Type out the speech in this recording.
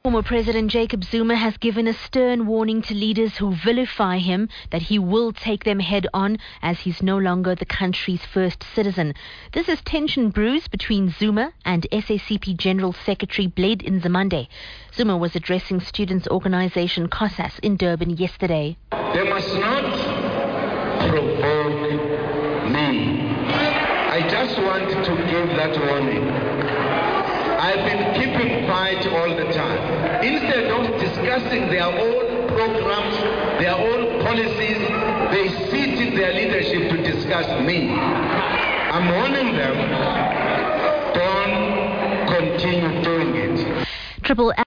Former President Jacob Zuma has given a stern warning to leaders who vilify him that he will take them head on as he's no longer the country's first citizen. This as tension brews between Zuma and SACP General Secretary Blade Nzimande. Zuma was addressing students' organization COSAS in Durban yesterday. They must not provoke me. I just want to give that warning. I've been keeping quiet all the time. Instead of discussing their own programs, their own policies, they sit in their leadership to discuss me. I'm warning them, don't continue doing it.